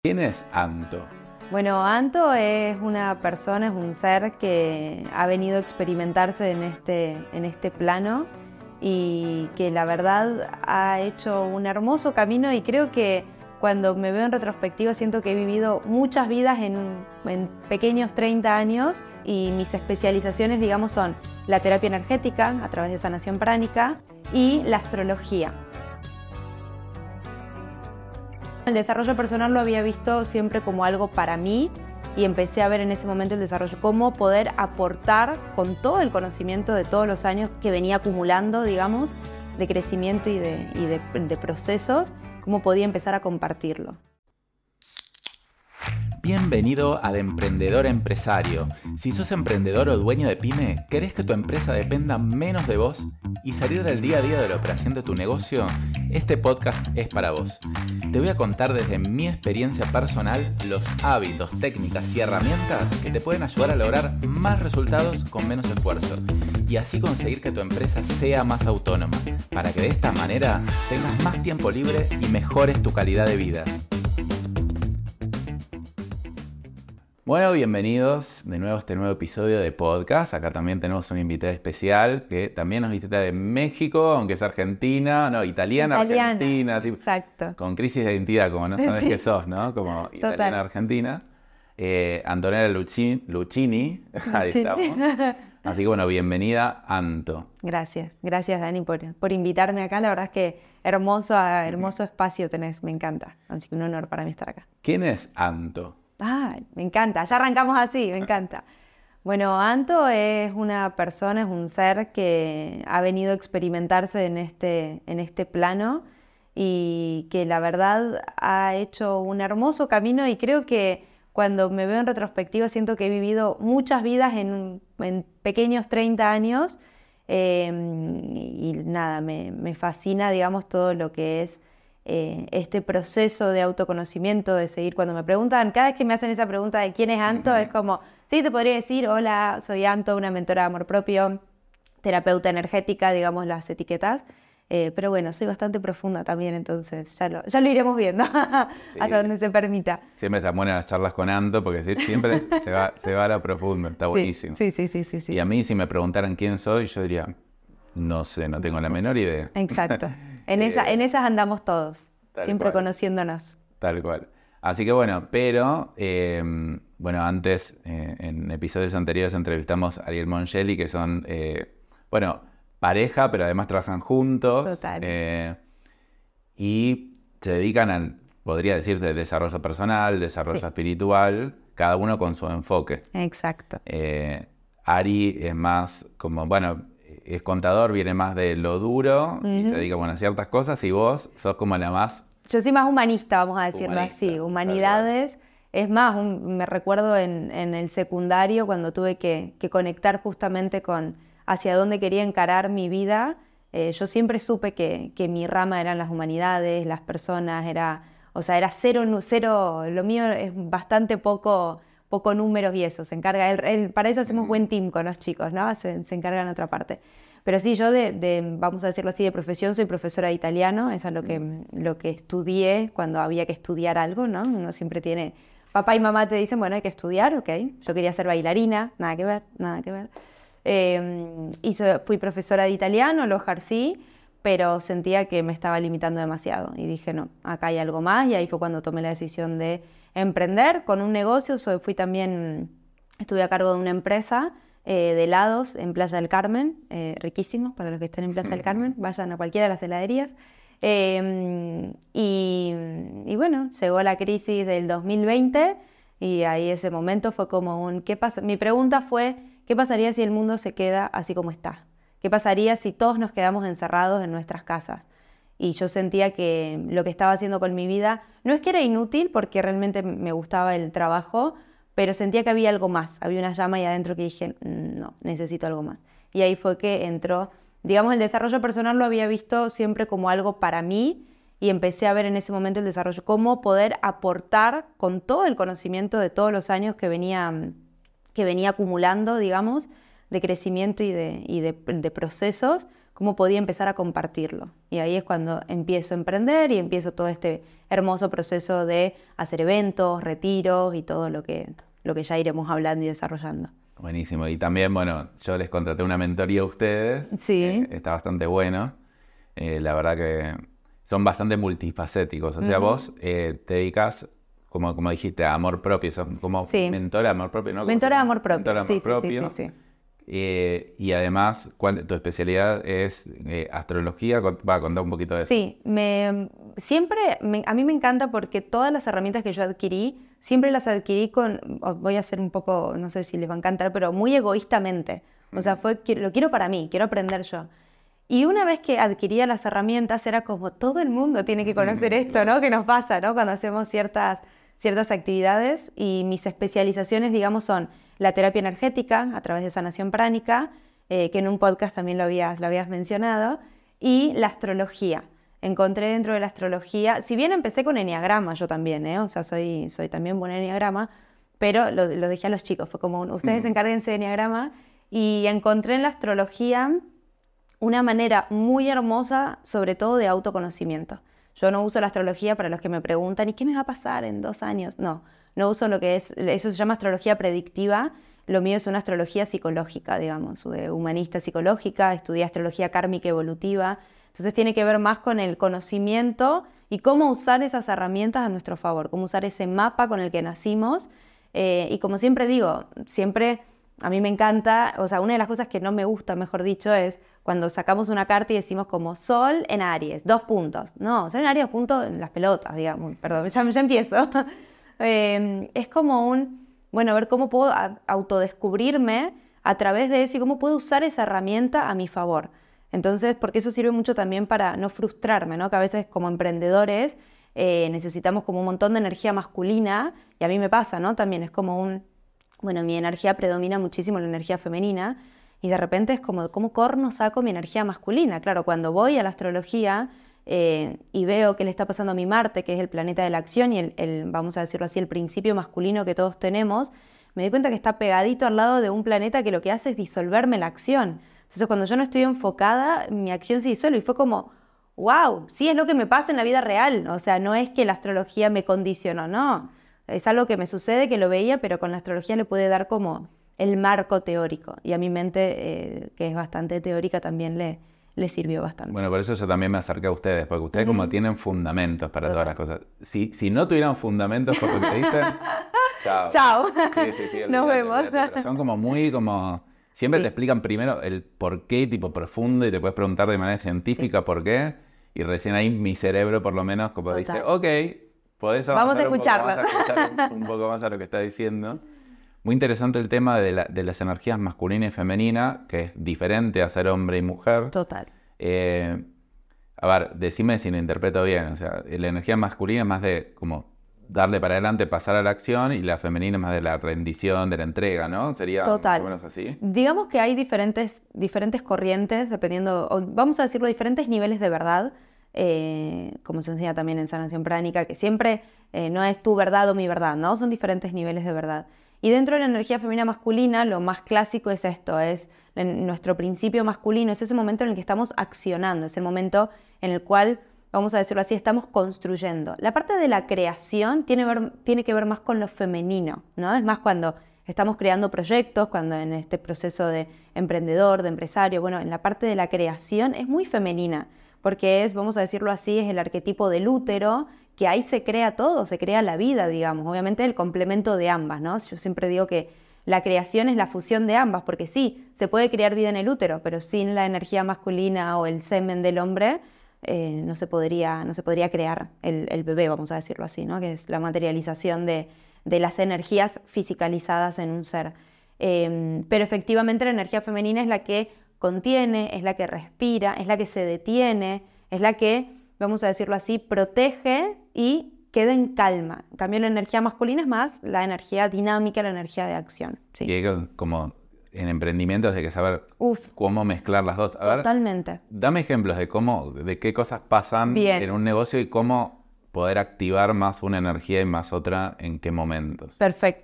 ¿Quién es Anto? Bueno, Anto es una persona, es un ser que ha venido a experimentarse en este plano y que la verdad ha hecho un hermoso camino, y creo que cuando me veo en retrospectiva siento que he vivido muchas vidas en pequeños 30 años, y mis especializaciones, digamos, son la terapia energética a través de sanación pránica y la astrología. El desarrollo personal lo había visto siempre como algo para mí, y empecé a ver en ese momento el desarrollo, cómo poder aportar con todo el conocimiento de todos los años que venía acumulando, digamos, de crecimiento y de procesos, cómo podía empezar a compartirlo. Bienvenido a De Emprendedor a Empresario. Si sos emprendedor o dueño de pyme, ¿querés que tu empresa dependa menos de vos y salir del día a día de la operación de tu negocio? Este podcast es para vos. Te voy a contar desde mi experiencia personal los hábitos, técnicas y herramientas que te pueden ayudar a lograr más resultados con menos esfuerzo, y así conseguir que tu empresa sea más autónoma, para que de esta manera tengas más tiempo libre y mejores tu calidad de vida. Bueno, bienvenidos de nuevo a este nuevo episodio de podcast. Acá también tenemos un invitado especial que también nos visita de México, aunque es italiana, argentina. Exacto. Con crisis de identidad, como no sabes qué sos, ¿no? Como italiana, argentina. Antonella Lucchini, ahí estamos. Así que bueno, bienvenida, Anto. Gracias Dani por invitarme acá. La verdad es que hermoso espacio tenés, me encanta. Así que un honor para mí estar acá. ¿Quién es Anto? Me encanta, ya arrancamos así, me encanta. Bueno, Anto es una persona, es un ser que ha venido a experimentarse en este plano, y que la verdad ha hecho un hermoso camino, y creo que cuando me veo en retrospectiva siento que he vivido muchas vidas en pequeños 30 años, y nada, me fascina, digamos, todo lo que es este proceso de autoconocimiento, de seguir. Cuando me preguntan, cada vez que me hacen esa pregunta de quién es Anto, es como, sí, te podría decir, hola, soy Anto, una mentora de amor propio, terapeuta energética, digamos las etiquetas, pero bueno, soy bastante profunda también, entonces ya lo iremos viendo hasta donde se permita. Siempre están buenas las charlas con Anto, porque siempre se va a lo profundo, está buenísimo. Sí. Y a mí, si me preguntaran quién soy, yo diría, no sé, no tengo la menor idea. Exacto. En esas andamos todos, siempre conociéndonos. Tal cual. Así que bueno, pero antes, en episodios anteriores entrevistamos a Ariel Mongeli, que son, pareja, pero además trabajan juntos. Total. Y se dedican podría decirse, desarrollo personal, desarrollo espiritual, cada uno con su enfoque. Exacto. Ari es más como, es contador, viene más de lo duro y se dedica a ciertas cosas, y vos sos como la más... Yo soy más humanista, vamos a decirlo así, humanidades. Es más, me recuerdo en el secundario, cuando tuve que conectar justamente con hacia dónde quería encarar mi vida. Yo siempre supe que mi rama eran las humanidades, las personas, era cero, lo mío es bastante poco números, y eso, se encarga, para eso hacemos buen team con los chicos, ¿no? Se encargan otra parte. Pero sí, yo vamos a decirlo así, de profesión soy profesora de italiano, eso es lo que estudié cuando había que estudiar algo, ¿no? Uno siempre tiene, papá y mamá te dicen, bueno, hay que estudiar, ok. Yo quería ser bailarina, nada que ver. Fui profesora de italiano, lo ejercí, pero sentía que me estaba limitando demasiado, y dije, no, acá hay algo más, y ahí fue cuando tomé la decisión de emprender con un negocio. Estuve a cargo de una empresa de helados en Playa del Carmen, riquísimos para los que estén en Playa del Carmen, vayan a cualquiera de las heladerías. Y bueno, llegó la crisis del 2020, y ahí ese momento fue como ¿qué pasa? Mi pregunta fue, ¿qué pasaría si el mundo se queda así como está? ¿Qué pasaría si todos nos quedamos encerrados en nuestras casas? Y yo sentía que lo que estaba haciendo con mi vida no es que era inútil, porque realmente me gustaba el trabajo, pero sentía que había algo más, había una llama ahí adentro que dije, no, necesito algo más. Y ahí fue que entró, digamos, el desarrollo personal lo había visto siempre como algo para mí, y empecé a ver en ese momento el desarrollo, cómo poder aportar con todo el conocimiento de todos los años que venía acumulando, digamos, de crecimiento y de procesos, cómo podía empezar a compartirlo. Y ahí es cuando empiezo a emprender y empiezo todo este hermoso proceso de hacer eventos, retiros y todo lo que ya iremos hablando y desarrollando. Buenísimo. Y también, bueno, yo les contraté una mentoría a ustedes. Sí. Está bastante bueno. La verdad que son bastante multifacéticos. O sea, vos te dedicas, como dijiste, a amor propio. Sos como mentora de amor propio, ¿no? Mentora de amor propio. Mentora de amor propio. Sí. Y además, tu especialidad es astrología. Va a contar un poquito de eso. Sí, a mí me encanta porque todas las herramientas que yo adquirí, siempre las adquirí voy a ser un poco, no sé si les va a encantar, pero muy egoístamente. O sea, lo quiero para mí, quiero aprender yo. Y una vez que adquiría las herramientas, era como todo el mundo tiene que conocer esto, ¿no? Que nos pasa, ¿no? Cuando hacemos ciertas actividades. Y mis especializaciones, digamos, son la terapia energética a través de sanación pránica, que en un podcast también lo habías mencionado, y la astrología. Encontré dentro de la astrología, si bien empecé con eneagrama yo también, o sea, soy también buen eneagrama, pero lo dejé a los chicos, fue como ustedes encárguense de eneagrama, y encontré en la astrología una manera muy hermosa, sobre todo de autoconocimiento. Yo no uso la astrología para los que me preguntan, ¿y qué me va a pasar en 2 años? No uso lo que es, eso se llama astrología predictiva. Lo mío es una astrología psicológica, digamos, humanista psicológica, estudié astrología kármica evolutiva. Entonces tiene que ver más con el conocimiento y cómo usar esas herramientas a nuestro favor, cómo usar ese mapa con el que nacimos. Y como siempre digo, a mí me encanta, o sea, una de las cosas que no me gusta, mejor dicho, es cuando sacamos una carta y decimos como Sol en Aries, 2 puntos. No, Sol en Aries, 2 puntos en las pelotas, digamos. Perdón, ya empiezo. Es como a ver cómo puedo autodescubrirme a través de eso y cómo puedo usar esa herramienta a mi favor. Entonces, porque eso sirve mucho también para no frustrarme, ¿no? Que a veces como emprendedores necesitamos como un montón de energía masculina, y a mí me pasa, ¿no? También es como mi energía predomina muchísimo la energía femenina, y de repente es como, ¿cómo corno saco mi energía masculina? Claro, cuando voy a la astrología y veo qué le está pasando a mi Marte, que es el planeta de la acción y vamos a decirlo así, el principio masculino que todos tenemos, me doy cuenta que está pegadito al lado de un planeta que lo que hace es disolverme la acción. Entonces, cuando yo no estoy enfocada, mi acción se disuelve, y fue como, wow, sí es lo que me pasa en la vida real. O sea, no es que la astrología me condicionó, no. Es algo que me sucede, que lo veía, pero con la astrología le puede dar como el marco teórico. Y a mi mente, que es bastante teórica, también le sirvió bastante. Bueno, por eso yo también me acerqué a ustedes, porque ustedes como tienen fundamentos para todas las cosas. Si no tuvieran fundamentos por lo que dicen, chao. Chao. Sí, Nos vemos. Pero son como muy siempre te explican primero el por qué, tipo profundo, y te puedes preguntar de manera científica por qué, y recién ahí mi cerebro por lo menos como dice, ok, podés vamos a escucharlo. Vamos a escuchar un poco más a lo que está diciendo. Muy interesante el tema de las energías masculina y femenina, que es diferente a ser hombre y mujer. Total. A ver, decime si lo interpreto bien. O sea, la energía masculina es más de como darle para adelante, pasar a la acción, y la femenina es más de la rendición, de la entrega, ¿no? Sería Total. Más o menos así. Digamos que hay diferentes corrientes, dependiendo, vamos a decirlo, diferentes niveles de verdad, como se enseña también en sanación pránica, que siempre no es tu verdad o mi verdad, ¿no? Son diferentes niveles de verdad. Y dentro de la energía femenina masculina, lo más clásico es esto, es nuestro principio masculino, es ese momento en el que estamos accionando, es el momento en el cual, vamos a decirlo así, estamos construyendo. La parte de la creación tiene que ver más con lo femenino, ¿no? Es más cuando estamos creando proyectos, cuando en este proceso de emprendedor, de empresario, bueno, en la parte de la creación es muy femenina, porque vamos a decirlo así, es el arquetipo del útero, que ahí se crea todo, se crea la vida, digamos. Obviamente el complemento de ambas, ¿no? Yo siempre digo que la creación es la fusión de ambas, porque sí, se puede crear vida en el útero, pero sin la energía masculina o el semen del hombre no se podría crear el bebé, vamos a decirlo así, ¿no? Que es la materialización de las energías fisicalizadas en un ser. Pero efectivamente la energía femenina es la que contiene, es la que respira, es la que se detiene, es la que, vamos a decirlo así, protege y queda en calma. En cambio, la energía masculina es más la energía dinámica, la energía de acción. Sí. Y como en emprendimientos hay que saber cómo mezclar las dos. Totalmente. Dame ejemplos de qué cosas pasan en un negocio y cómo poder activar más una energía y más otra en qué momentos. Perfecto.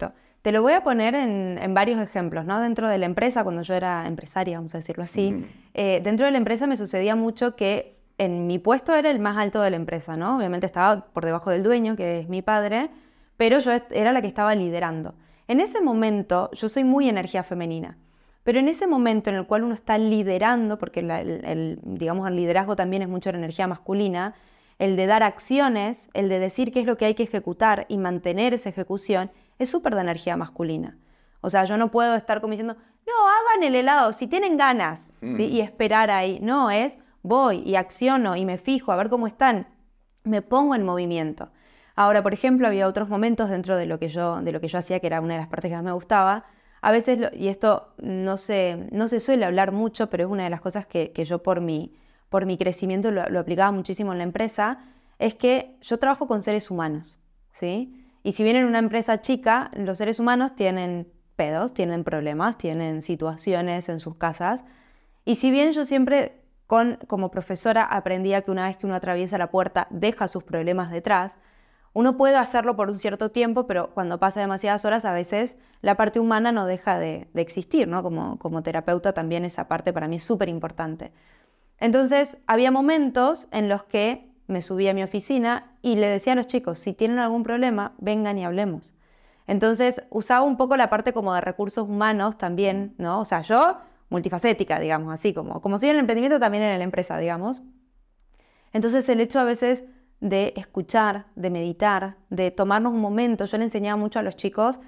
Te lo voy a poner en varios ejemplos, ¿no? Dentro de la empresa, cuando yo era empresaria, vamos a decirlo así, dentro de la empresa me sucedía mucho que en mi puesto era el más alto de la empresa, ¿no? Obviamente estaba por debajo del dueño, que es mi padre, pero yo era la que estaba liderando. En ese momento, yo soy muy energía femenina, pero en ese momento en el cual uno está liderando, porque digamos, el liderazgo también es mucho la energía masculina, el de dar acciones, el de decir qué es lo que hay que ejecutar y mantener esa ejecución, es súper de energía masculina. O sea, yo no puedo estar como diciendo, no, hagan el helado si tienen ganas, ¿sí? Y esperar ahí. No, es voy y acciono y me fijo a ver cómo están, me pongo en movimiento. Ahora, por ejemplo, había otros momentos dentro de lo que yo hacía, que era una de las partes que más me gustaba. A veces, y esto no se suele hablar mucho, pero es una de las cosas que yo por mi crecimiento lo aplicaba muchísimo en la empresa, es que yo trabajo con seres humanos, ¿sí? Y si bien en una empresa chica, los seres humanos tienen pedos, tienen problemas, tienen situaciones en sus casas. Y si bien yo siempre, como profesora, aprendía que una vez que uno atraviesa la puerta, deja sus problemas detrás, uno puede hacerlo por un cierto tiempo, pero cuando pasa demasiadas horas, a veces la parte humana no deja de existir, ¿no? Como terapeuta también esa parte para mí es súper importante. Entonces, había momentos en los que me subí a mi oficina y le decía a los chicos, si tienen algún problema, vengan y hablemos. Entonces, usaba un poco la parte como de recursos humanos también, ¿no? O sea, yo, multifacética, digamos, así como si en el emprendimiento, también en la empresa, digamos. Entonces, el hecho a veces de escuchar, de meditar, de tomarnos un momento, yo le enseñaba mucho a los chicos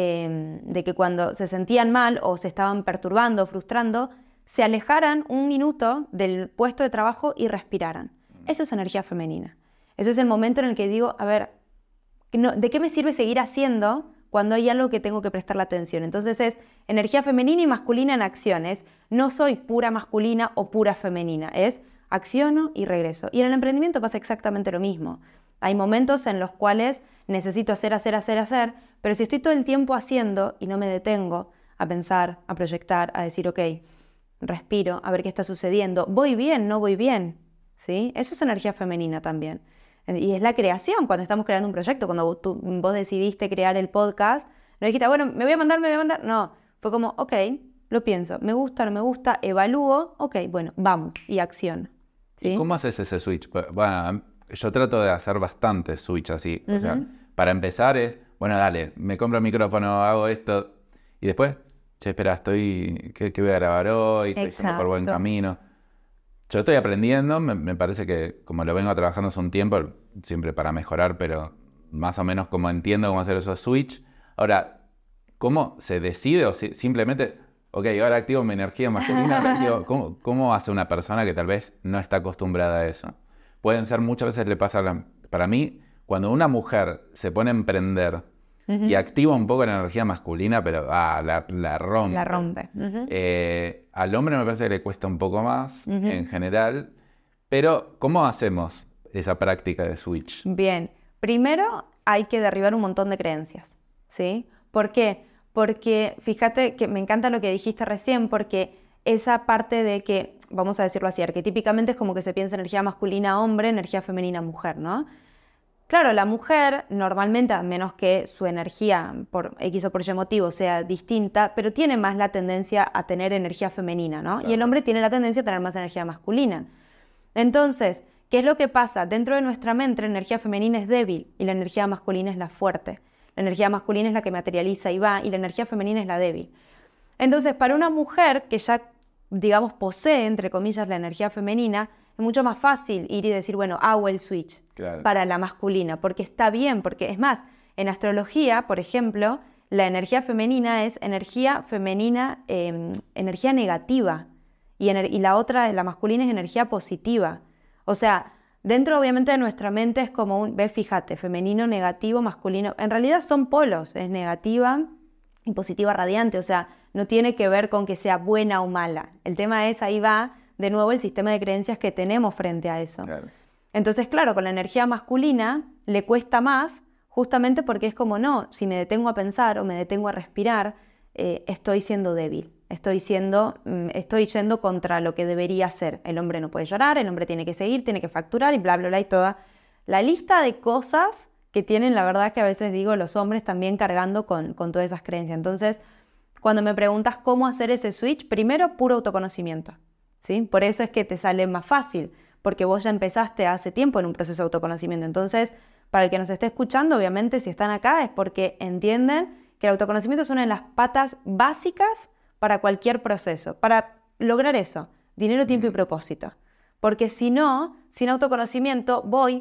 de que cuando se sentían mal o se estaban perturbando, frustrando, se alejaran un minuto del puesto de trabajo y respiraran. Eso es energía femenina. Eso es el momento en el que digo, a ver, ¿de qué me sirve seguir haciendo cuando hay algo que tengo que prestarle atención? Entonces es energía femenina y masculina en acciones. No soy pura masculina o pura femenina, es acciono y regreso. Y en el emprendimiento pasa exactamente lo mismo. Hay momentos en los cuales necesito hacer, pero si estoy todo el tiempo haciendo y no me detengo a pensar, a proyectar, a decir, ok, respiro, a ver qué está sucediendo, voy bien, no voy bien, ¿sí? Eso es energía femenina también. Y es la creación, cuando estamos creando un proyecto, cuando vos decidiste crear el podcast, no dijiste, bueno, me voy a mandar, no, fue como, ok, lo pienso, me gusta, no me gusta, evalúo, ok, bueno, vamos, y acción. ¿Sí? ¿Y cómo haces ese switch? Bueno, yo trato de hacer bastante switch así, o sea, para empezar es, bueno, dale, me compro el micrófono, hago esto, y después, che, espera, ¿qué voy a grabar hoy? Estoy yendo por buen camino. Yo estoy aprendiendo, me parece que como lo vengo trabajando hace un tiempo, siempre para mejorar, pero más o menos como entiendo cómo hacer esos switch. Ahora, ¿cómo se decide o simplemente, ok, ahora activo mi energía masculina? ¿Cómo hace una persona que tal vez no está acostumbrada a eso? Muchas veces le pasa, para mí, cuando una mujer se pone a emprender y activa un poco la energía masculina, pero la rompe. La rompe. Al hombre me parece que le cuesta un poco más en general, pero ¿cómo hacemos esa práctica de switch? Bien, primero hay que derribar un montón de creencias, ¿sí? ¿Por qué? Porque fíjate que me encanta lo que dijiste recién, porque esa parte de que, vamos a decirlo así, arquetípicamente es como que se piensa energía masculina hombre, energía femenina mujer, ¿no? Claro, la mujer normalmente, a menos que su energía por X o por Y motivo sea distinta, pero tiene más la tendencia a tener energía femenina, ¿no? Claro. Y el hombre tiene la tendencia a tener más energía masculina. Entonces, ¿qué es lo que pasa? Dentro de nuestra mente la energía femenina es débil y la energía masculina es la fuerte. La energía masculina es la que materializa y va, y la energía femenina es la débil. Entonces, para una mujer que ya, digamos, posee, entre comillas, la energía femenina, es mucho más fácil ir y decir, bueno, hago el switch para la masculina, porque está bien, porque es más, en astrología, por ejemplo, la energía femenina es energía femenina, energía negativa, y la otra, la masculina, es energía positiva. O sea, dentro obviamente de nuestra mente es como fíjate, femenino, negativo, masculino, en realidad son polos, es negativa y positiva radiante, o sea, no tiene que ver con que sea buena o mala. El tema es, ahí va, de nuevo, el sistema de creencias que tenemos frente a eso. Claro. Entonces, claro, con la energía masculina le cuesta más, justamente porque es como, no, si me detengo a pensar o me detengo a respirar, estoy siendo débil, estoy yendo contra lo que debería ser. El hombre no puede llorar, el hombre tiene que seguir, tiene que facturar y bla, bla, bla, y toda la lista de cosas que tienen, la verdad que a veces digo, los hombres también cargando con todas esas creencias. Entonces, cuando me preguntas cómo hacer ese switch, primero puro autoconocimiento, ¿sí? Por eso es que te sale más fácil, porque vos ya empezaste hace tiempo en un proceso de autoconocimiento. Entonces, para el que nos esté escuchando, obviamente si están acá es porque entienden que el autoconocimiento es una de las patas básicas para cualquier proceso, para lograr eso, dinero, tiempo y propósito. Porque si no, sin autoconocimiento voy,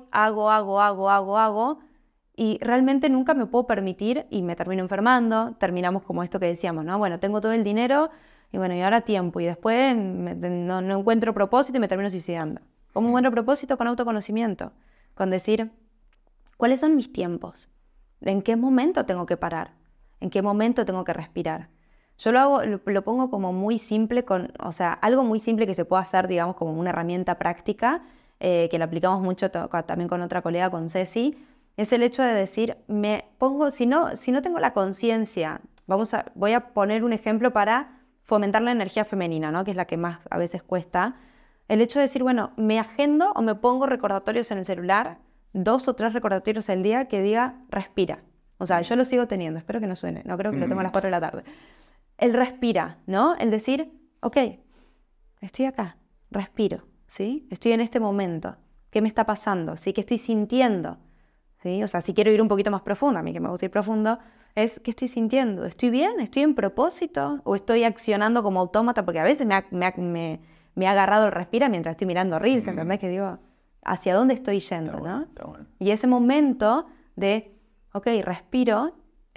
hago, y realmente nunca me puedo permitir y me termino enfermando, terminamos como esto que decíamos, ¿no? Bueno, tengo todo el dinero y bueno, y ahora tiempo, y después no encuentro propósito y me termino suicidando. ¿Cómo encuentro propósito? Con autoconocimiento, con decir, ¿cuáles son mis tiempos? ¿En qué momento tengo que parar? ¿En qué momento tengo que respirar? Yo lo pongo como muy simple, o sea, algo muy simple que se puede hacer, digamos, como una herramienta práctica, que la aplicamos mucho también con otra colega, con Ceci, es el hecho de decir, me pongo, si no tengo la conciencia, voy a poner un ejemplo para fomentar la energía femenina, ¿no? Que es la que más a veces cuesta. El hecho de decir, bueno, me agendo o me pongo recordatorios en el celular, 2 o 3 recordatorios al día que diga, respira. O sea, yo lo sigo teniendo, espero que no suene, no creo que lo tengo a las 4 de la tarde. El respira, ¿no? El decir, ok, estoy acá, respiro, ¿sí? Estoy en este momento, ¿qué me está pasando? ¿Sí? ¿Qué estoy sintiendo? ¿Sí? O sea, si quiero ir un poquito más profundo, a mí que me gusta ir profundo, es ¿qué estoy sintiendo? ¿Estoy bien? ¿Estoy en propósito? ¿O estoy accionando como autómata? Porque a veces me ha agarrado el respira mientras estoy mirando reels, ¿entendés? Que digo, ¿hacia dónde estoy yendo? Está bueno, ¿no? Está bueno. Y ese momento de, ok, respiro,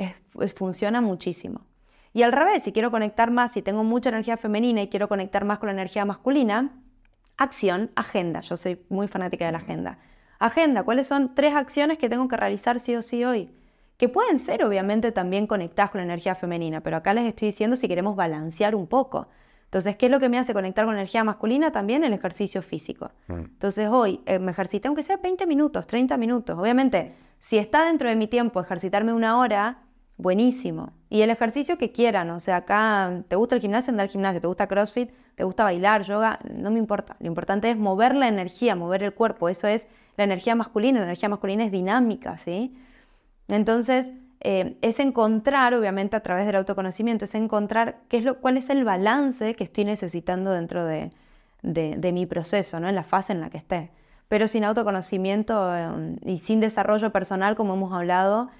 funciona muchísimo. Y al revés, si quiero conectar más, si tengo mucha energía femenina y quiero conectar más con la energía masculina, acción, agenda. Yo soy muy fanática de la agenda. Agenda, ¿cuáles son 3 acciones que tengo que realizar sí o sí hoy? Que pueden ser obviamente también conectadas con la energía femenina, pero acá les estoy diciendo si queremos balancear un poco. Entonces, ¿qué es lo que me hace conectar con la energía masculina? También el ejercicio físico. Entonces, hoy me ejercité, aunque sea 20 minutos, 30 minutos. Obviamente, si está dentro de mi tiempo ejercitarme 1 hora, buenísimo. Y el ejercicio que quieran, o sea, acá, ¿te gusta el gimnasio? Anda al gimnasio. ¿Te gusta CrossFit? ¿Te gusta bailar, yoga? No me importa. Lo importante es mover la energía, mover el cuerpo. Eso es la energía masculina. La energía masculina es dinámica, ¿sí? Entonces, es encontrar, obviamente, a través del autoconocimiento, es encontrar cuál es el balance que estoy necesitando dentro de mi proceso, ¿no? En la fase en la que esté. Pero sin autoconocimiento y sin desarrollo personal, como hemos hablado,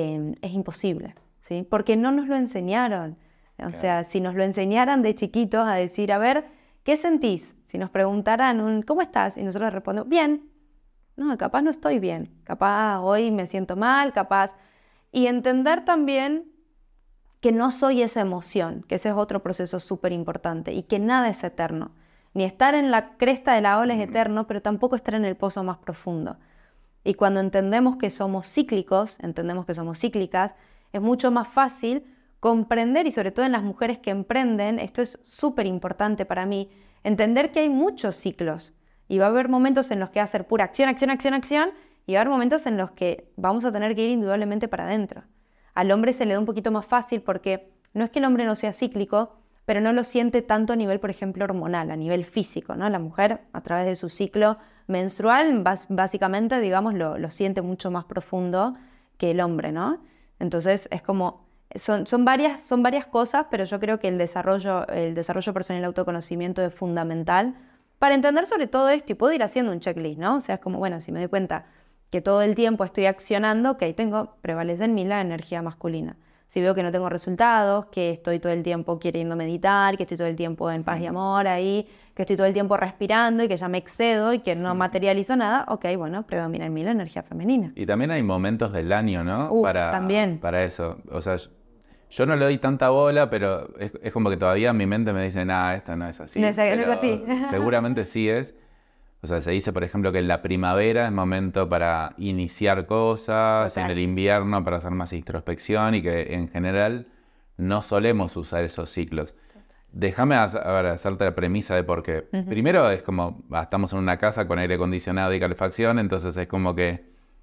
es imposible, ¿sí? Porque no nos lo enseñaron. O sea, si nos lo enseñaran de chiquitos a decir, a ver, ¿qué sentís? Si nos preguntaran, ¿cómo estás? Y nosotros respondemos, bien. No, capaz no estoy bien. Capaz hoy me siento mal, capaz. Y entender también que no soy esa emoción, que ese es otro proceso súper importante y que nada es eterno. Ni estar en la cresta de la ola es eterno, pero tampoco estar en el pozo más profundo. Y cuando entendemos que somos cíclicos, entendemos que somos cíclicas, es mucho más fácil comprender, y sobre todo en las mujeres que emprenden, esto es súper importante para mí, entender que hay muchos ciclos. Y va a haber momentos en los que va a ser pura acción, acción, acción, acción, y va a haber momentos en los que vamos a tener que ir indudablemente para adentro. Al hombre se le da un poquito más fácil porque no es que el hombre no sea cíclico, pero no lo siente tanto a nivel, por ejemplo, hormonal, a nivel físico, ¿no? La mujer, a través de su ciclo menstrual, básicamente, digamos, lo siente mucho más profundo que el hombre, ¿no? Entonces, es como, son varias cosas, pero yo creo que el desarrollo personal y el autoconocimiento es fundamental para entender sobre todo esto y puedo ir haciendo un checklist, ¿no? O sea, es como, bueno, si me doy cuenta que todo el tiempo estoy accionando, ok, prevalece en mí la energía masculina. Si veo que no tengo resultados, que estoy todo el tiempo queriendo meditar, que estoy todo el tiempo en paz y amor ahí, que estoy todo el tiempo respirando y que ya me excedo y que no materializo nada, ok, bueno, predomina en mí la energía femenina. Y también hay momentos del año, ¿no? También. Para eso. O sea, yo no le doy tanta bola, pero es como que todavía en mi mente me dice, esto no es así. No es así. Seguramente sí es. O sea, se dice, por ejemplo, que en la primavera es momento para iniciar cosas, en el invierno para hacer más introspección y que en general no solemos usar esos ciclos. Déjame hacerte la premisa de por qué. Primero es como, estamos en una casa con aire acondicionado y calefacción, entonces es como que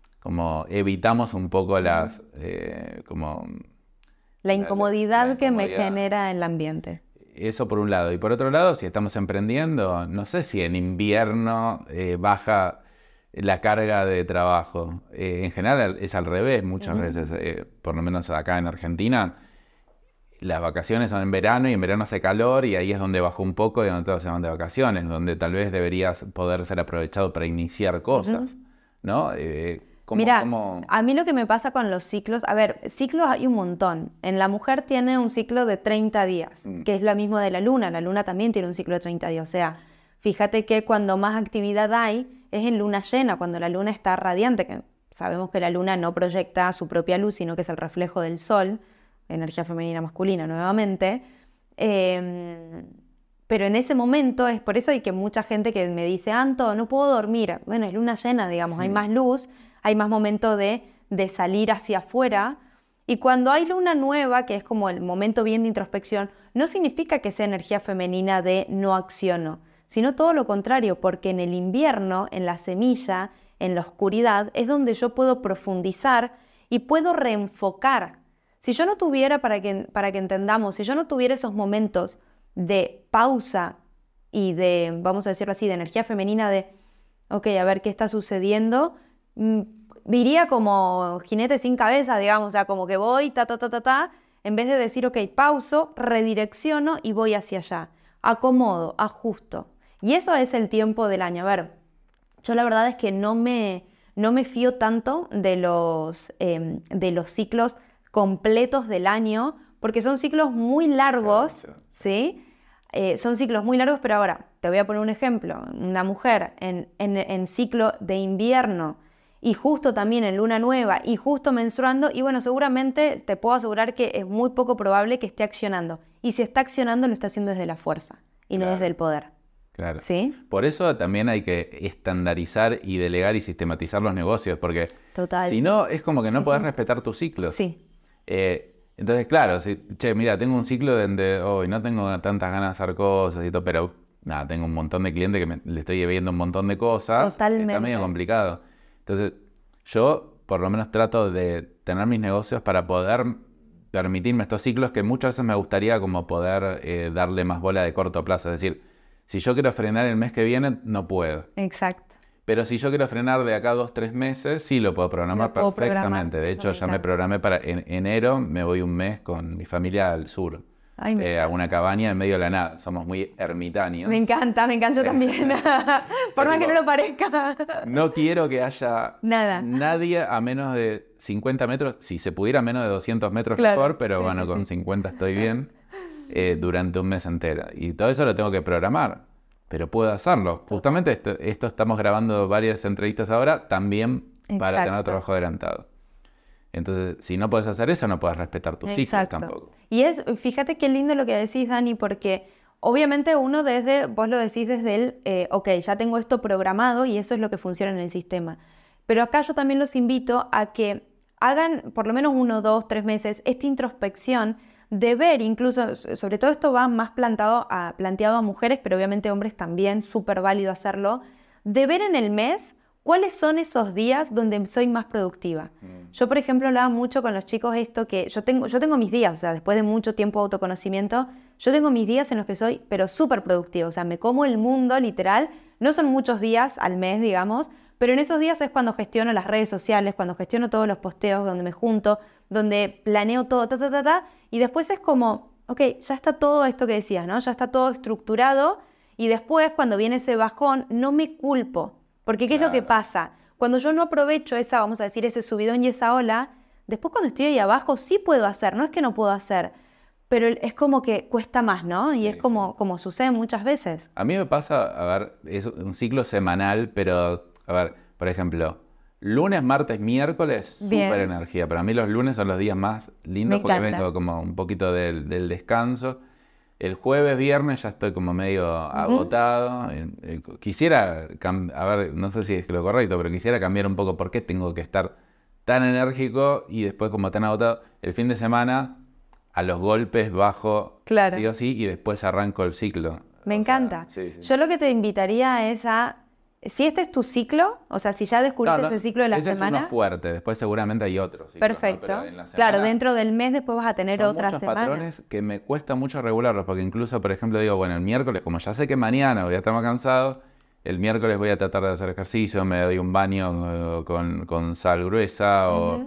evitamos un poco la incomodidad que me genera el ambiente. Eso por un lado. Y por otro lado, si estamos emprendiendo, no sé si en invierno baja la carga de trabajo. En general es al revés muchas veces, por lo menos acá en Argentina. Las vacaciones son en verano y en verano hace calor y ahí es donde bajó un poco y donde todos se van de vacaciones, donde tal vez deberías poder ser aprovechado para iniciar cosas, ¿no? Mira, a mí lo que me pasa con los ciclos, a ver, ciclos hay un montón. En la mujer tiene un ciclo de 30 días, que es lo mismo de la luna también tiene un ciclo de 30 días, o sea, fíjate que cuando más actividad hay es en luna llena, cuando la luna está radiante, que sabemos que la luna no proyecta su propia luz, sino que es el reflejo del sol, energía femenina masculina nuevamente, pero en ese momento es por eso hay que mucha gente que me dice, Anto, no puedo dormir. Bueno, es luna llena, digamos, hay más luz, hay más momento de salir hacia afuera. Y cuando hay luna nueva, que es como el momento bien de introspección, no significa que sea energía femenina de no acciono, sino todo lo contrario, porque en el invierno, en la semilla, en la oscuridad, es donde yo puedo profundizar y puedo reenfocar. Si yo no tuviera, para que entendamos, si yo no tuviera esos momentos de pausa y de, vamos a decirlo así, de energía femenina de, ok, a ver qué está sucediendo, iría como jinete sin cabeza, digamos, o sea, como que voy, en vez de decir, ok, pauso, redirecciono y voy hacia allá, acomodo, ajusto. Y eso es el tiempo del año. A ver, yo la verdad es que no me fío tanto de los ciclos completos del año, porque son ciclos muy largos, ¿sí? Son ciclos muy largos, pero ahora, te voy a poner un ejemplo. Una mujer en ciclo de invierno y justo también en luna nueva y justo menstruando, y bueno, seguramente te puedo asegurar que es muy poco probable que esté accionando. Y si está accionando, lo está haciendo desde la fuerza y no desde el poder. Claro. ¿Sí? Por eso también hay que estandarizar y delegar y sistematizar los negocios, porque si no, es como que no podés respetar tus ciclos. Sí. Entonces, claro, mira, tengo un ciclo donde hoy no tengo tantas ganas de hacer cosas y todo, pero nada, tengo un montón de clientes que le estoy debiendo un montón de cosas. Totalmente. Está medio complicado. Entonces, yo por lo menos trato de tener mis negocios para poder permitirme estos ciclos que muchas veces me gustaría como poder darle más bola de corto plazo. Es decir, si yo quiero frenar el mes que viene, no puedo. Exacto. Pero si yo quiero frenar de acá 2-3 meses, sí lo puedo programar perfectamente. De hecho, ya me programé para enero, me voy un mes con mi familia al sur. A una cabaña en medio de la nada. Somos muy ermitaños. Me encanta, yo también. Por más que no lo parezca. No quiero que haya nadie a menos de 50 metros. Si se pudiera menos de 200 metros, claro, mejor, pero sí, bueno, con 50 estoy bien. Durante un mes entero. Y todo eso lo tengo que programar. Pero puedo hacerlo. Justamente esto estamos grabando varias entrevistas ahora también para tener trabajo adelantado. Entonces, si no puedes hacer eso, no puedes respetar tus ciclos tampoco. Y fíjate qué lindo lo que decís, Dani, porque obviamente uno vos lo decís desde el, ok, ya tengo esto programado y eso es lo que funciona en el sistema. Pero acá yo también los invito a que hagan por lo menos 1, 2, 3 meses esta introspección de ver, incluso, sobre todo esto va más planteado a mujeres, pero obviamente hombres también, súper válido hacerlo, de ver en el mes cuáles son esos días donde soy más productiva. Yo, por ejemplo, hablaba mucho con los chicos esto, que yo tengo mis días, o sea, después de mucho tiempo de autoconocimiento, yo tengo mis días en los que soy, pero súper productiva, o sea, me como el mundo, literal, no son muchos días al mes, digamos, pero en esos días es cuando gestiono las redes sociales, cuando gestiono todos los posteos, donde me junto, donde planeo todo, y después es como, ok, ya está todo esto que decías, ¿no? Ya está todo estructurado, y después cuando viene ese bajón, no me culpo, porque ¿qué es lo que pasa? Cuando yo no aprovecho vamos a decir, ese subidón y esa ola, después cuando estoy ahí abajo sí puedo hacer, no es que no puedo hacer, pero es como que cuesta más, ¿no? Y sí, es como sucede muchas veces. A mí me pasa, a ver, es un ciclo semanal, pero, a ver, por ejemplo, lunes, martes, miércoles, súper energía. Para mí los lunes son los días más lindos porque vengo como un poquito del descanso. El jueves, viernes ya estoy como medio agotado. Quisiera, a ver, no sé si es lo correcto, pero quisiera cambiar un poco por qué tengo que estar tan enérgico y después como tan agotado. El fin de semana, a los golpes bajo, sí o sí, y después arranco el ciclo. Me encanta. Sí. Yo lo que te invitaría es si este es tu ciclo, o sea, si ya descubriste este ciclo de la semana... Ese es uno fuerte, después seguramente hay otros. Perfecto. ¿No? Semana, claro, dentro del mes después vas a tener otra semana. Son muchos patrones que me cuesta mucho regularlos, porque incluso, por ejemplo, digo, bueno, el miércoles, como ya sé que mañana voy a estar más cansado, el miércoles voy a tratar de hacer ejercicio, me doy un baño con sal gruesa o...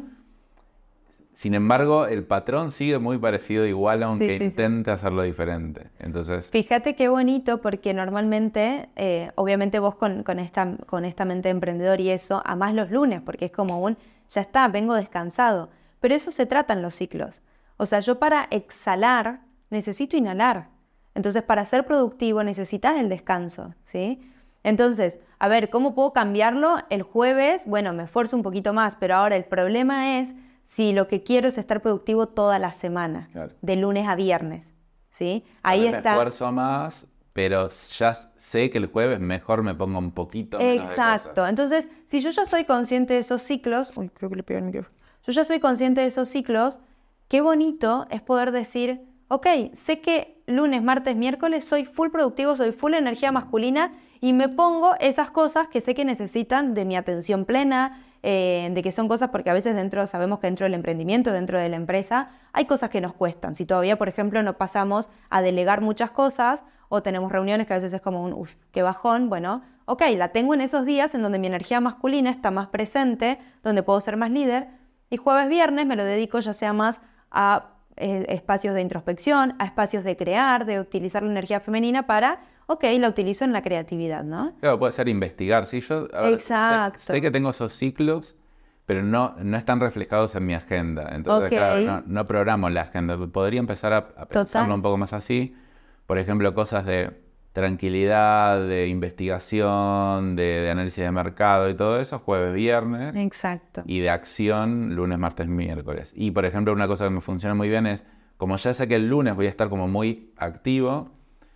Sin embargo, el patrón sigue muy parecido igual, aunque intente hacerlo diferente. Entonces, fíjate qué bonito, porque normalmente, obviamente vos con esta mente de emprendedor y eso, amás los lunes, porque es como ya está, vengo descansado. Pero eso se trata en los ciclos. O sea, yo para exhalar necesito inhalar. Entonces, para ser productivo necesitas el descanso, ¿sí? Entonces, a ver, ¿cómo puedo cambiarlo? El jueves, bueno, me esfuerzo un poquito más, pero ahora el problema es si lo que quiero es estar productivo toda la semana, de lunes a viernes, ¿sí? Ahí está. Me esfuerzo más, pero ya sé que el jueves mejor me pongo un poquito menos de cosas. Exacto. Entonces, si yo ya soy consciente de esos ciclos... Uy, creo que le pegué el micrófono. Yo ya soy consciente de esos ciclos, qué bonito es poder decir, ok, sé que lunes, martes, miércoles soy full productivo, soy full energía masculina y me pongo esas cosas que sé que necesitan de mi atención plena, de que son cosas, porque a veces sabemos que dentro del emprendimiento, dentro de la empresa, hay cosas que nos cuestan. Si todavía, por ejemplo, no pasamos a delegar muchas cosas o tenemos reuniones que a veces es como uff, qué bajón, bueno, ok, la tengo en esos días en donde mi energía masculina está más presente, donde puedo ser más líder, y jueves, viernes me lo dedico ya sea más a espacios de introspección, a espacios de crear, de utilizar la energía femenina para, ok, la utilizo en la creatividad, ¿no? Claro, puede ser investigar. Sí, yo Exacto. Sé que tengo esos ciclos, pero no están reflejados en mi agenda. Entonces, claro, no programo la agenda. Podría empezar a pensarlo un poco más así. Por ejemplo, cosas de tranquilidad, de investigación, de análisis de mercado y todo eso, jueves, viernes. Exacto. Y de acción, lunes, martes, miércoles. Y, por ejemplo, una cosa que me funciona muy bien es, como ya sé que el lunes voy a estar como muy activo,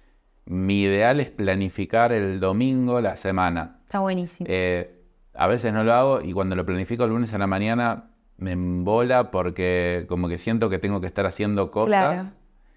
mi ideal es planificar el domingo la semana. Está buenísimo. A veces no lo hago y cuando lo planifico el lunes a la mañana me embola porque como que siento que tengo que estar haciendo cosas. Claro.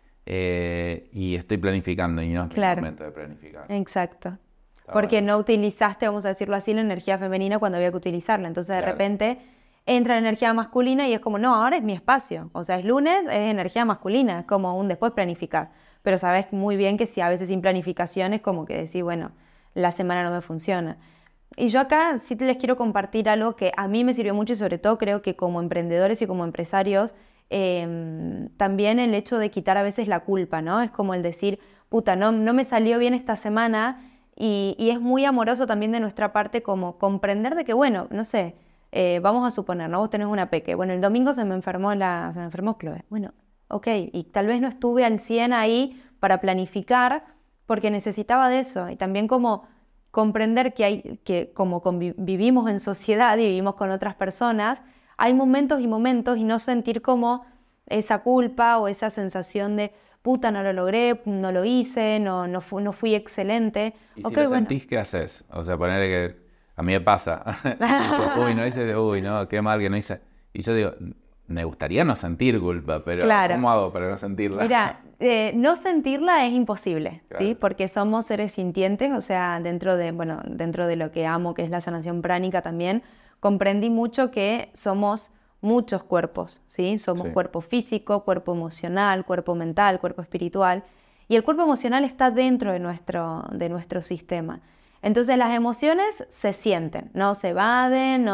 Y estoy planificando y no es mi momento de planificar. Exacto. Porque no utilizaste, vamos a decirlo así, la energía femenina cuando había que utilizarla. Entonces de repente entra la energía masculina y es como, no, ahora es mi espacio. O sea, es lunes, es energía masculina, es como un después planificar. Pero sabes muy bien que si a veces sin planificación es como que decís, bueno, la semana no me funciona. Y yo acá sí les quiero compartir algo que a mí me sirvió mucho y sobre todo creo que como emprendedores y como empresarios, también el hecho de quitar a veces la culpa, ¿no? Es como el decir, puta, no me salió bien esta semana y es muy amoroso también de nuestra parte como comprender de que, bueno, no sé, vamos a suponer, ¿no? Vos tenés una peque, bueno, el domingo se me enfermó Chloe, bueno, ok, y tal vez no estuve al 100 ahí para planificar porque necesitaba de eso y también como comprender que como vivimos en sociedad y vivimos con otras personas, hay momentos y momentos y no sentir como esa culpa o esa sensación de puta, no lo logré, no lo hice, no fui excelente. ¿Y si lo sentís, qué haces? O sea, ponerle que a mí me pasa. Uy, no hice, uy, no, qué mal que no hice. Y yo digo, me gustaría no sentir culpa, pero ¿cómo hago para no sentirla? Mira, no sentirla es imposible, ¿sí? Porque somos seres sintientes, o sea, dentro de lo que amo, que es la sanación pránica también, comprendí mucho que somos muchos cuerpos, ¿sí? Somos cuerpo físico, cuerpo emocional, cuerpo mental, cuerpo espiritual, y el cuerpo emocional está dentro de nuestro sistema. Entonces las emociones se sienten, no se evaden,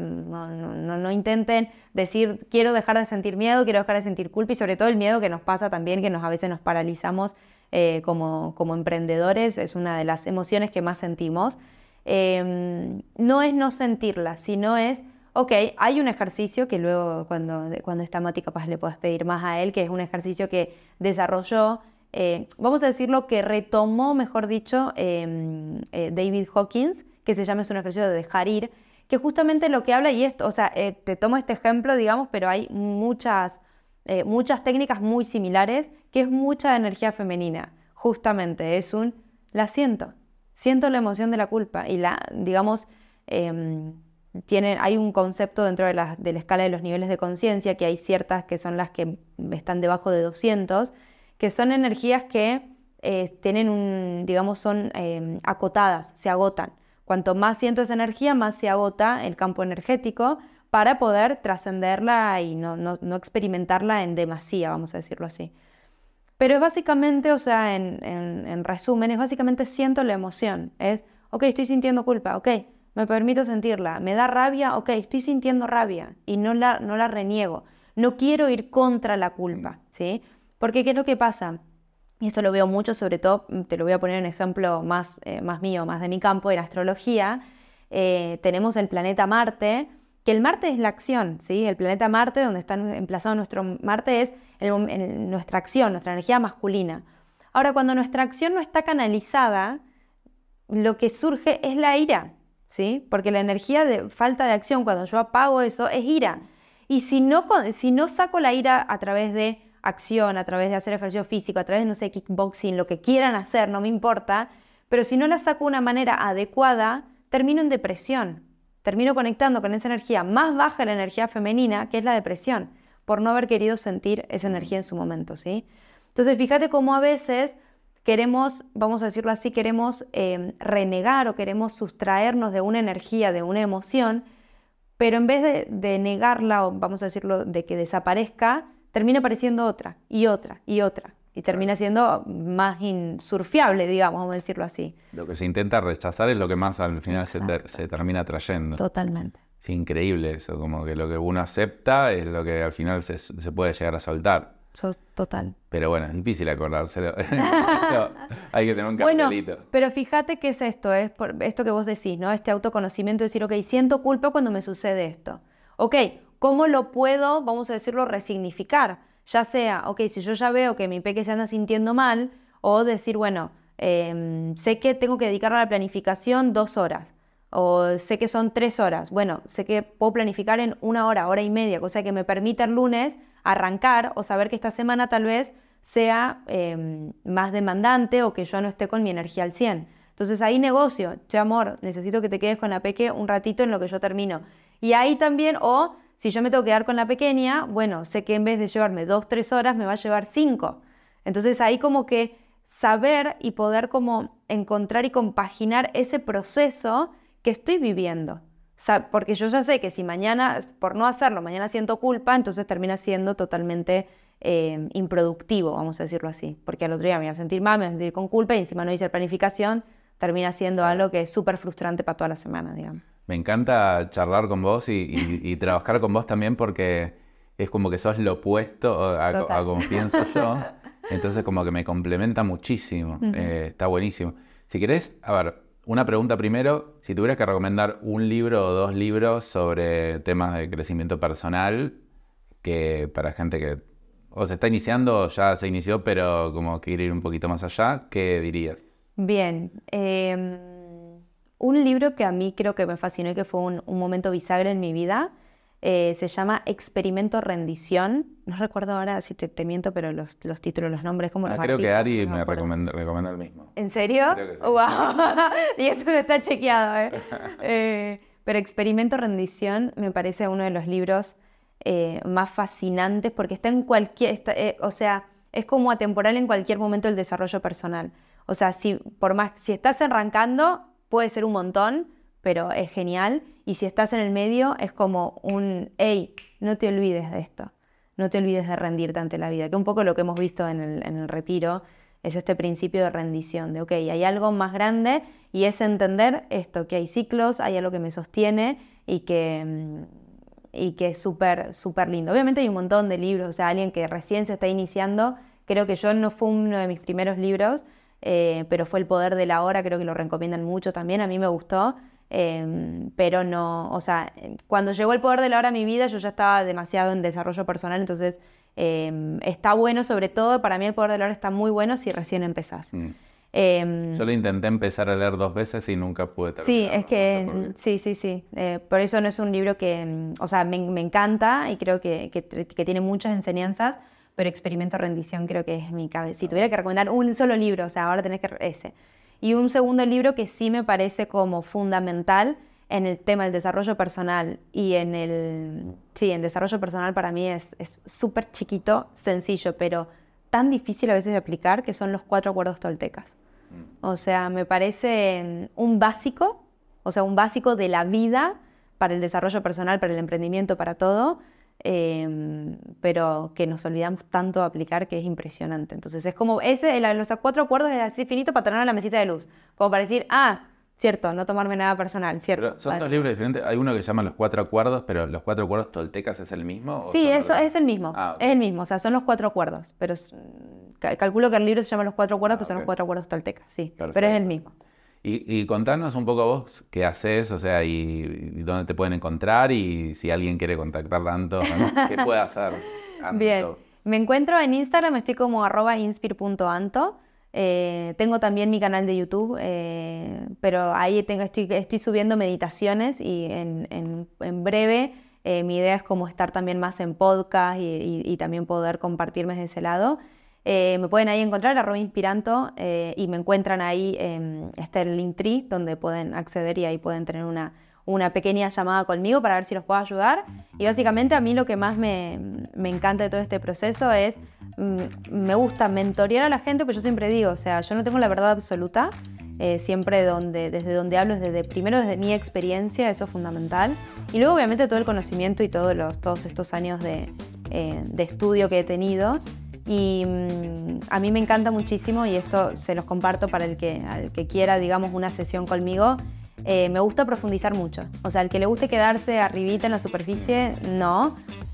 no intenten decir quiero dejar de sentir miedo, quiero dejar de sentir culpa y sobre todo el miedo que nos pasa también, que a veces nos paralizamos como emprendedores, es una de las emociones que más sentimos. No es no sentirla, sino es, ok, hay un ejercicio que luego cuando está Mati capaz le puedes pedir más a él, que es un ejercicio que desarrolló, vamos a decirlo que retomó, mejor dicho, David Hawkins, que se llama, es un ejercicio de dejar ir, que justamente lo que habla, y esto, o sea, te tomo este ejemplo, digamos, pero hay muchas técnicas muy similares, que es mucha energía femenina, justamente, la siento la emoción de la culpa, y digamos, hay un concepto dentro de la escala de los niveles de conciencia, que hay ciertas que son las que están debajo de 200, que son energías que tienen son acotadas, se agotan. Cuanto más siento esa energía, más se agota el campo energético para poder trascenderla y no experimentarla en demasía, vamos a decirlo así. Pero es básicamente, o sea, en resumen, es básicamente siento la emoción. Es, ok, estoy sintiendo culpa, ok, me permito sentirla. ¿Me da rabia? Ok, estoy sintiendo rabia y no la reniego. No quiero ir contra la culpa, ¿sí? Porque ¿qué es lo que pasa? Y esto lo veo mucho, sobre todo, te lo voy a poner un ejemplo más mío, más de mi campo, en astrología. Tenemos el planeta Marte, que el Marte es la acción, ¿sí? El planeta Marte, donde está emplazado nuestro Marte, es nuestra acción, nuestra energía masculina. Ahora, cuando nuestra acción no está canalizada, lo que surge es la ira, ¿sí? Porque la energía de falta de acción, cuando yo apago eso, es ira. Y si no saco la ira a través de acción, a través de hacer ejercicio físico, a través de, no sé, kickboxing, lo que quieran hacer, no me importa, pero si no la saco de una manera adecuada, termino en depresión. Termino conectando con esa energía más baja, la energía femenina, que es la depresión, por no haber querido sentir esa energía en su momento, ¿sí? Entonces, fíjate cómo a veces queremos, vamos a decirlo así, queremos renegar o queremos sustraernos de una energía, de una emoción, pero en vez de negarla o vamos a decirlo, de que desaparezca, termina apareciendo otra y otra y otra. Y termina siendo más insurfiable, digamos, vamos a decirlo así. Lo que se intenta rechazar es lo que más al final se termina atrayendo. Totalmente. Es increíble eso, como que lo que uno acepta es lo que al final se puede llegar a soltar. Total. Pero bueno, es difícil acordárselo. Hay que tener un cartelito. Bueno, pero fíjate qué es esto, es por esto que vos decís, ¿no? Este autoconocimiento, decir, ok, siento culpa cuando me sucede esto. Ok, ¿cómo lo puedo, vamos a decirlo, resignificar? Ya sea, ok, si yo ya veo que mi peque se anda sintiendo mal, o decir, bueno, sé que tengo que dedicarle a la planificación 2 horas, o sé que son 3 horas. Bueno, sé que puedo planificar en 1 hora, hora y media, cosa que me permita el lunes arrancar o saber que esta semana tal vez sea más demandante o que yo no esté con mi energía al 100. Entonces ahí negocio, che amor, necesito que te quedes con la peque un ratito en lo que yo termino. Y ahí también, o si yo me tengo que quedar con la pequeña, bueno, sé que en vez de llevarme 2, 3 horas me va a llevar 5. Entonces ahí como que saber y poder como encontrar y compaginar ese proceso que estoy viviendo. Porque yo ya sé que si mañana, por no hacerlo, mañana siento culpa, entonces termina siendo totalmente improductivo, vamos a decirlo así. Porque al otro día me voy a sentir mal, me voy a sentir con culpa y encima no hice planificación, termina siendo algo que es súper frustrante para toda la semana, digamos. Me encanta charlar con vos y trabajar con vos también porque es como que sos lo opuesto a como pienso yo. Entonces como que me complementa muchísimo. Está buenísimo. Si querés, a ver, una pregunta primero. Si tuvieras que recomendar un libro o 2 libros sobre temas de crecimiento personal, que para gente que o se está iniciando o ya se inició, pero como quiere ir un poquito más allá, ¿qué dirías? Bien, un libro que a mí creo que me fascinó y que fue un momento bisagra en mi vida, se llama Experimento Rendición. No recuerdo ahora si te miento, pero los títulos, los nombres, como los Creo que artistas, Ari no me me acuerdo. recomendó el mismo. ¿En serio? Creo que sí. ¡Wow! Y esto no está chequeado, ¿eh? Pero Experimento Rendición me parece uno de los libros más fascinantes porque está en cualquier, o sea, es como atemporal en cualquier momento del desarrollo personal. O sea, si estás arrancando, puede ser un montón, pero es genial. Y si estás en el medio, es como hey, no te olvides de esto. No te olvides de rendirte ante la vida. Que un poco lo que hemos visto en el retiro es este principio de rendición, de ok, hay algo más grande y es entender esto, que hay ciclos, hay algo que me sostiene y que es súper, súper lindo. Obviamente hay un montón de libros, o sea, alguien que recién se está iniciando, creo que yo no fue uno de mis primeros libros, pero fue El Poder de la Hora, creo que lo recomiendan mucho también, a mí me gustó, pero no, o sea, cuando llegó El Poder de la Hora a mi vida yo ya estaba demasiado en desarrollo personal, entonces está bueno, sobre todo para mí El Poder de la Hora está muy bueno si recién empezás. Yo lo intenté empezar a leer 2 veces y nunca pude terminar. Sí, es que sí. Por eso no es un libro que, o sea, me encanta y creo que tiene muchas enseñanzas, pero Experimento Rendición creo que es mi cabeza. Si tuviera que recomendar un solo libro, o sea, ahora tenés que ese. Y un segundo libro que sí me parece como fundamental en el tema del desarrollo personal y en desarrollo personal para mí es súper chiquito, sencillo, pero tan difícil a veces de aplicar, que son los 4 acuerdos toltecas. O sea, me parece un básico de la vida para el desarrollo personal, para el emprendimiento, para todo, pero que nos olvidamos tanto de aplicar que es impresionante. Entonces es como los 4 acuerdos es así finito para tener la mesita de luz, como para decir, Cierto, no tomarme nada personal, cierto. Pero son Vale. dos libros diferentes. Hay uno que se llama Los Cuatro Acuerdos, pero ¿Los Cuatro Acuerdos toltecas es el mismo? ¿O Sí, son eso otros? es el mismo, Ah, ok. es el mismo, o sea, son los 4 acuerdos, pero calculo que el libro se llama Los 4 acuerdos, pero son ok. los 4 acuerdos toltecas, sí, pero es Perfecto. el mismo. Y contanos un poco vos qué haces, o sea, y dónde te pueden encontrar y si alguien quiere contactar a Anto, ¿no? ¿Qué puede hacer Anto? Bien, me encuentro en Instagram, estoy como @inspir.anto. Tengo también mi canal de YouTube, pero ahí estoy subiendo meditaciones y en breve mi idea es como estar también más en podcast y también poder compartirme desde ese lado. Me pueden ahí encontrar @inspiranto y me encuentran ahí, está el Linktree donde pueden acceder y ahí pueden tener una pequeña llamada conmigo para ver si los puedo ayudar. Y básicamente a mí lo que más me encanta de todo este proceso es, me gusta mentorear a la gente, pues yo siempre digo, o sea, yo no tengo la verdad absoluta, siempre desde donde hablo es primero desde mi experiencia, eso es fundamental, y luego obviamente todo el conocimiento y todos estos años de estudio que he tenido. Y a mí me encanta muchísimo, y esto se los comparto para al que quiera, digamos, una sesión conmigo. Me gusta profundizar mucho. O sea, al que le guste quedarse arribita en la superficie, no.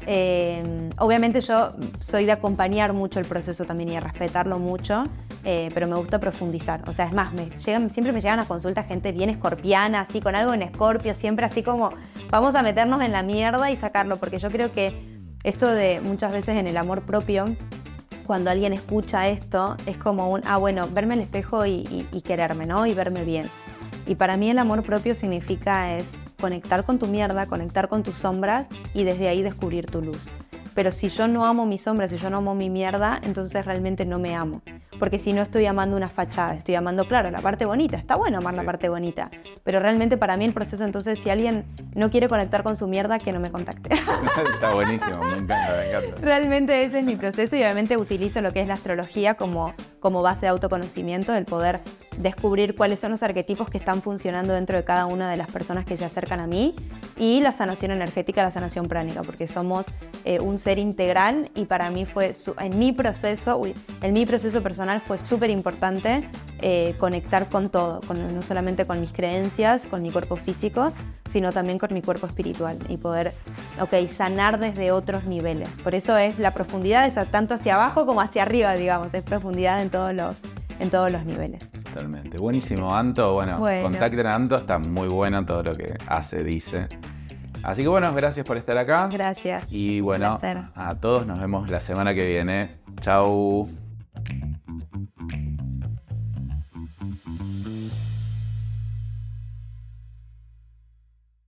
Obviamente yo soy de acompañar mucho el proceso también y de respetarlo mucho, pero me gusta profundizar. O sea, es más, siempre me llegan a consultas gente bien escorpiana, así con algo en escorpio, siempre así como vamos a meternos en la mierda y sacarlo, porque yo creo que esto de muchas veces en el amor propio, cuando alguien escucha esto, es como bueno, verme al espejo y quererme, ¿no? Y verme bien. Y para mí el amor propio significa es conectar con tu mierda, conectar con tus sombras y desde ahí descubrir tu luz. Pero si yo no amo mis sombras, si yo no amo mi mierda, entonces realmente no me amo. Porque si no estoy amando una fachada, estoy amando, claro, la parte bonita. Está bueno amar la parte bonita. Pero realmente para mí el proceso, entonces, si alguien no quiere conectar con su mierda, que no me contacte. Está buenísimo, me encanta, me encanta. Realmente ese es mi proceso y obviamente utilizo lo que es la astrología como base de autoconocimiento, el poder descubrir cuáles son los arquetipos que están funcionando dentro de cada una de las personas que se acercan a mí, y la sanación energética, la sanación pránica, porque somos un ser integral, y para mí en mi proceso personal fue súper importante conectar con todo, no solamente con mis creencias, con mi cuerpo físico, sino también con mi cuerpo espiritual, y poder sanar desde otros niveles. Por eso es la profundidad, es tanto hacia abajo como hacia arriba, digamos, es profundidad en todos los niveles. Totalmente. Buenísimo, Anto. Bueno, contacten a Anto, está muy bueno todo lo que hace, dice. Así que bueno, gracias por estar acá. Gracias. Y bueno, Un placer. a todos nos vemos la semana que viene. Chau.